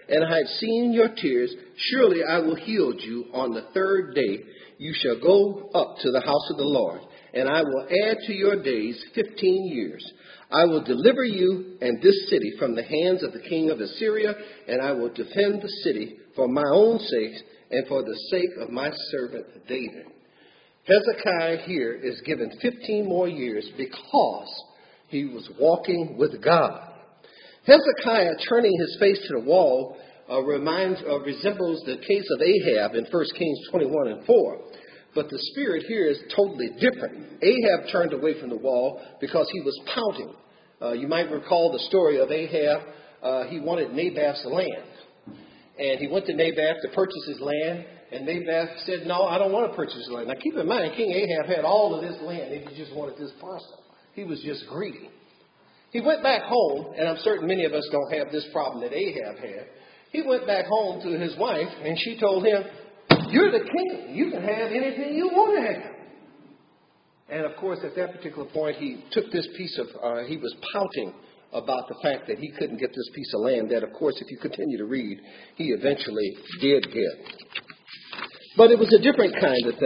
and I have seen your tears. Surely I will heal you. On the third day you shall go up to the house of the Lord, and I will add to your days 15 years. I will deliver you and this city from the hands of the king of Assyria, and I will defend the city for my own sake and for the sake of my servant David. Hezekiah here is given 15 more years because he was walking with God. Hezekiah turning his face to the wall resembles the case of Ahab in 1 Kings 21 and 4. But the spirit here is totally different. Ahab turned away from the wall because he was pouting. You might recall the story of Ahab. He wanted Naboth's land. And he went to Naboth to purchase his land. And Naboth said, no, I don't want to purchase his land. Now keep in mind, King Ahab had all of this land. He just wanted this parcel. He was just greedy. He went back home, and I'm certain many of us don't have this problem that Ahab had. He went back home to his wife, and she told him, you're the king. You can have anything you want to have. And, of course, at that particular point, he took this piece of, he was pouting about the fact that he couldn't get this piece of land that, of course, if you continue to read, he eventually did get. But it was a different kind of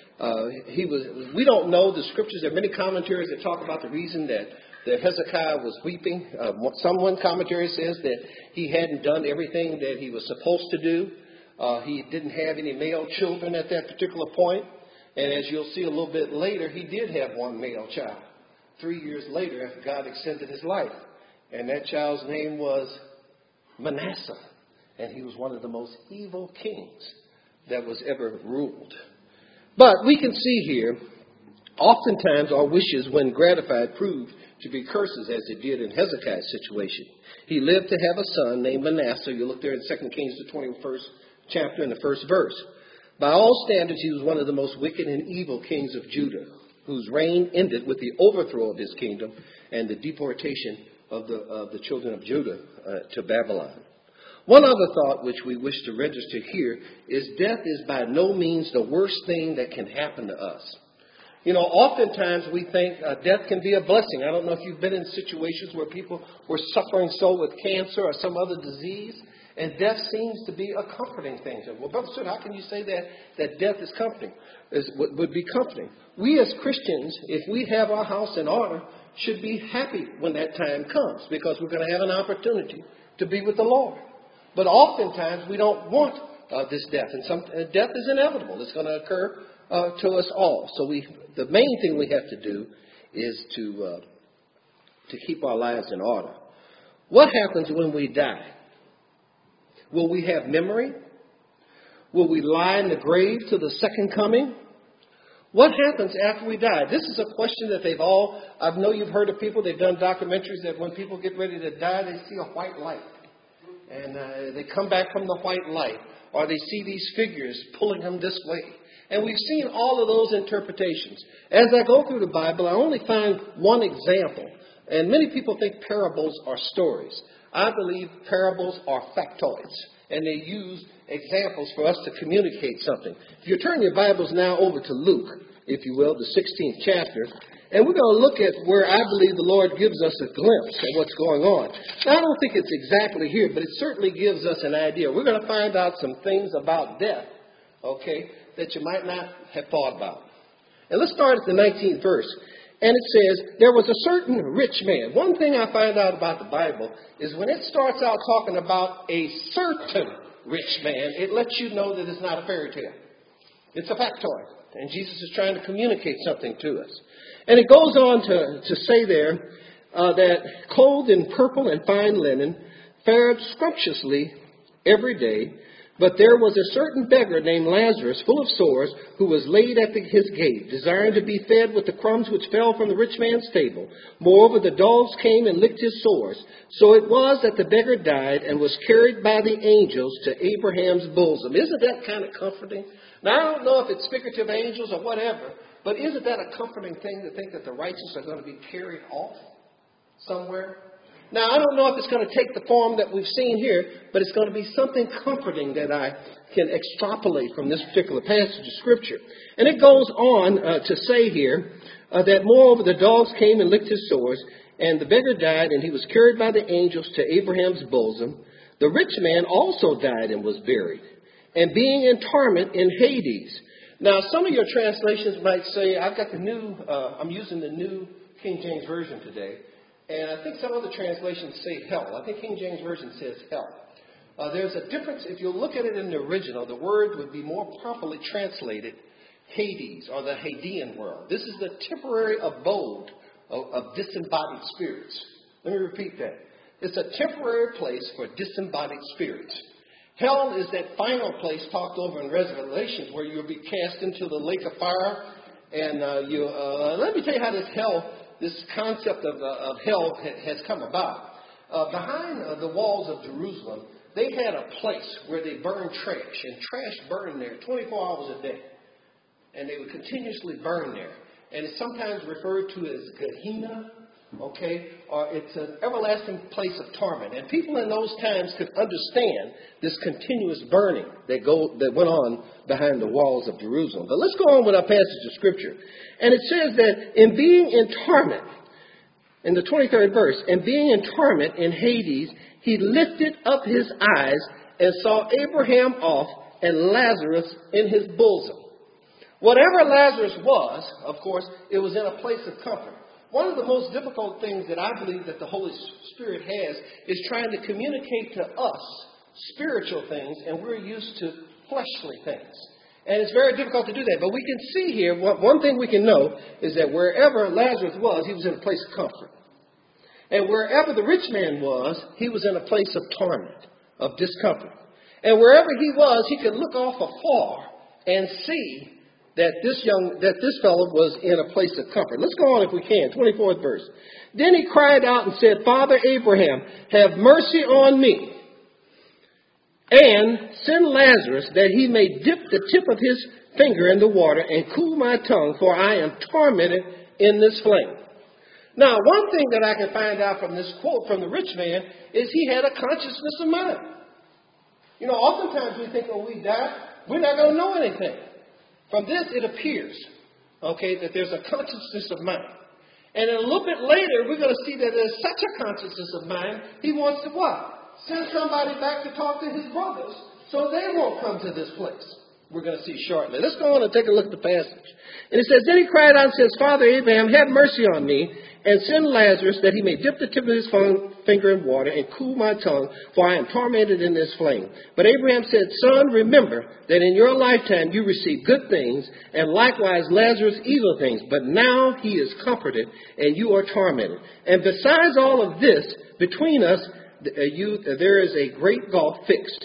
thing. We don't know the scriptures. There are many commentaries that talk about the reason that Hezekiah was weeping. One commentary says that he hadn't done everything that he was supposed to do. He didn't have any male children at that particular point. And as you'll see a little bit later, he did have one male child. 3 years later, after God extended his life. And that child's name was Manasseh. And he was one of the most evil kings that was ever ruled. But we can see here, oftentimes our wishes, when gratified, prove to be curses, as it did in Hezekiah's situation. He lived to have a son named Manasseh. You look there in 2 Kings, the 21st chapter, in the first verse. By all standards, he was one of the most wicked and evil kings of Judah, whose reign ended with the overthrow of his kingdom and the deportation of the children of Judah to Babylon. One other thought which we wish to register here is death is by no means the worst thing that can happen to us. You know, oftentimes we think death can be a blessing. I don't know if you've been in situations where people were suffering so with cancer or some other disease, and death seems to be a comforting thing. So, well, Brother Stewart, how can you say that death is comforting? Would be comforting. We as Christians, if we have our house in order, should be happy when that time comes because we're going to have an opportunity to be with the Lord. But oftentimes we don't want this death, and death is inevitable. It's going to occur to us all. So the main thing we have to do is to keep our lives in order. What happens when we die? Will we have memory? Will we lie in the grave till the second coming? What happens after we die? This is a question that I know you've heard of people, they've done documentaries that when people get ready to die, they see a white light. And they come back from the white light. Or they see these figures pulling them this way. And we've seen all of those interpretations. As I go through the Bible, I only find one example. And many people think parables are stories. I believe parables are factoids. And they use examples for us to communicate something. If you turn your Bibles now over to Luke, if you will, the 16th chapter. And we're going to look at where I believe the Lord gives us a glimpse of what's going on. Now, I don't think it's exactly here, but it certainly gives us an idea. We're going to find out some things about death, okay, that you might not have thought about. And let's start at the 19th verse. And it says, there was a certain rich man. One thing I find out about the Bible is when it starts out talking about a certain rich man, it lets you know that it's not a fairy tale. It's a factoid. And Jesus is trying to communicate something to us. And it goes on to say there that clothed in purple and fine linen, fared scrumptiously every day. But there was a certain beggar named Lazarus, full of sores, who was laid at his gate, desiring to be fed with the crumbs which fell from the rich man's table. Moreover, the dogs came and licked his sores. So it was that the beggar died and was carried by the angels to Abraham's bosom. Isn't that kind of comforting? Now, I don't know if it's figurative angels or whatever, but isn't that a comforting thing to think that the righteous are going to be carried off somewhere? Now, I don't know if it's going to take the form that we've seen here, but it's going to be something comforting that I can extrapolate from this particular passage of Scripture. And it goes on to say here that, moreover, the dogs came and licked his sores, and the beggar died, and he was carried by the angels to Abraham's bosom. The rich man also died and was buried, and being in torment in Hades. Now, some of your translations might say, I'm using the New King James Version today, and I think some other translations say hell. I think King James Version says hell. There's a difference. If you look at it in the original, the word would be more properly translated Hades, or the Hadean world. This is the temporary abode of disembodied spirits. Let me repeat that. It's a temporary place for disembodied spirits. Hell is that final place talked over in Revelations where you'll be cast into the lake of fire. And let me tell you how this concept of hell has come about. Behind the walls of Jerusalem, they had a place where they burned trash, and trash burned there 24 hours a day. And they would continuously burn there. And it's sometimes referred to as Gehenna, okay? Or it's an everlasting place of torment. And people in those times could understand this continuous burning that went on behind the walls of Jerusalem. But let's go on with our passage of Scripture. And it says that in being in torment, in the 23rd verse, and being in torment in Hades, he lifted up his eyes and saw Abraham off and Lazarus in his bosom. Whatever Lazarus was, of course, it was in a place of comfort. One of the most difficult things that I believe that the Holy Spirit has is trying to communicate to us spiritual things, and we're used to fleshly things. And it's very difficult to do that. But we can see here, one thing we can know is that wherever Lazarus was, he was in a place of comfort. And wherever the rich man was, he was in a place of torment, of discomfort. And wherever he was, he could look off afar and see that this fellow was in a place of comfort. Let's go on if we can. 24th verse. Then he cried out and said, Father Abraham, have mercy on me, and send Lazarus that he may dip the tip of his finger in the water and cool my tongue, for I am tormented in this flame. Now, one thing that I can find out from this quote from the rich man is he had a consciousness of mind. You know, oftentimes we think when we die, we're not going to know anything. From this, it appears, that there's a consciousness of mind. And then a little bit later, we're going to see that there's such a consciousness of mind, he wants to what? Send somebody back to talk to his brothers so they won't come to this place. We're going to see shortly. Let's go on and take a look at the passage. And it says, then he cried out and says, Father Abraham, have mercy on me, and send Lazarus that he may dip the tip of his finger in water and cool my tongue, for I am tormented in this flame. But Abraham said, Son, remember that in your lifetime you received good things, and likewise Lazarus evil things. But now he is comforted, and you are tormented. And besides all of this, between us, there is a great gulf fixed,